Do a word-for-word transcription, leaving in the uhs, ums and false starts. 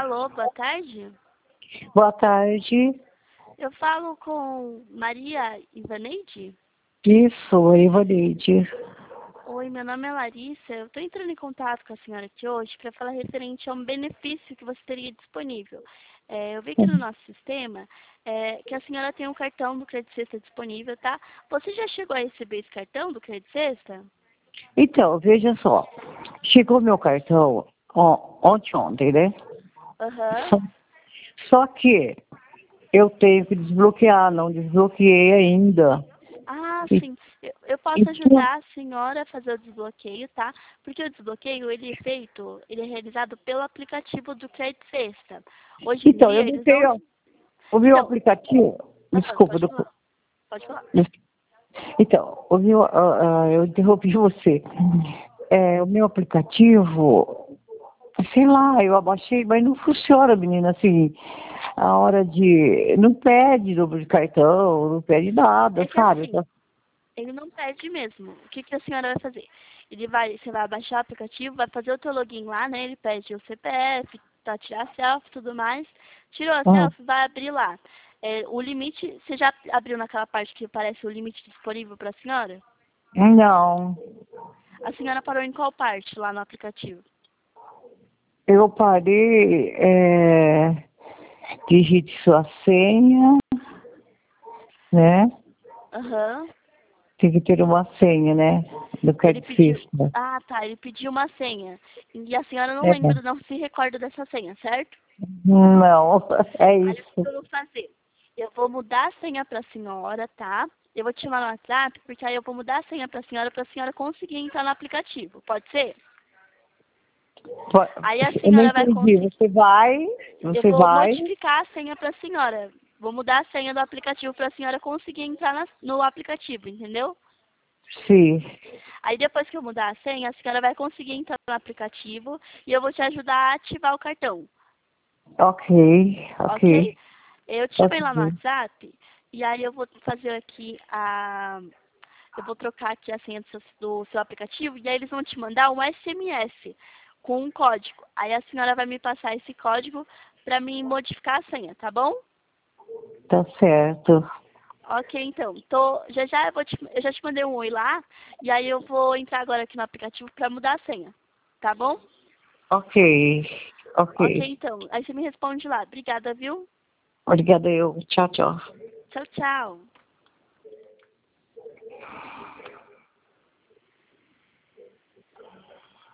Alô, boa tarde. Boa tarde. Eu falo com Maria Ivaneide? Isso, Ivaneide. Oi, meu nome é Larissa. Eu estou entrando em contato com a senhora aqui hoje para falar referente a um benefício que você teria disponível. É, eu vi aqui no nosso sistema é, que a senhora tem um cartão do Crédito Sexta disponível, tá? Você já chegou a receber esse cartão do Crédito Sexta? Então, veja só. Chegou meu cartão ó, ontem, ontem, né? Aham. Só, só que eu tenho que desbloquear, não desbloqueei ainda. Ah, E, sim. Eu, eu posso então, ajudar a senhora a fazer o desbloqueio, tá? Porque o desbloqueio, ele é feito, ele é realizado pelo aplicativo do Crédito Sexta. Hoje em então eu dia, não eles não... tenho o meu Então, aplicativo. aham, Desculpa, pode do, falar. Pode falar. então, o meu, ah, ah, eu interrompi você. É, o meu aplicativo, sei lá, eu abaixei, mas não funciona, menina, assim, a hora de, não pede número de cartão, não pede nada, É que sabe? assim, ele não perde mesmo. O que, que a senhora vai fazer? Ele vai, você vai baixar o aplicativo, vai fazer o teu login lá, né? Ele pede o C P F, pra tirar selfie e tudo mais. Tirou a Ah, selfie, vai abrir lá. É, o limite, você já abriu naquela parte que aparece o limite disponível para a senhora? não, A senhora parou em qual parte lá no aplicativo? eu parei, é, digite sua senha, né? Aham. Tem que ter uma senha, né? Do Ele pediu. cartecista. Ah, tá. Ele pediu uma senha. E a senhora não É. lembra, não se recorda dessa senha, certo? Não, é Aí o que isso. eu vou fazer? Eu vou mudar a senha para a senhora, tá? Eu vou te chamar no WhatsApp, porque aí eu vou mudar a senha para a senhora, para a senhora conseguir entrar no aplicativo. Pode ser? Po- Aí a Eu não senhora vai entendi. conseguir. Você vai, Eu você vou vai, modificar a senha para a senhora. Vou mudar a senha do aplicativo para a senhora conseguir entrar na- no aplicativo, entendeu? sim. Aí depois que eu mudar a senha, a senhora vai conseguir entrar no aplicativo e eu vou te ajudar a ativar o cartão, Ok, ok, ok? Eu te chamei lá no ok. WhatsApp e aí eu vou fazer aqui a... Eu vou trocar aqui a senha do seu, do seu aplicativo e aí eles vão te mandar um S M S com um código. Aí a senhora vai me passar esse código para mim modificar a senha, tá bom? Tá certo. Ok, então. Tô, já já eu, vou te, eu já te mandei um oi lá e aí eu vou entrar agora aqui no aplicativo para mudar a senha, tá bom? Ok, ok. Ok, então. Aí você me responde lá. Obrigada, viu? Obrigada eu. Tchau, tchau. Tchau, tchau.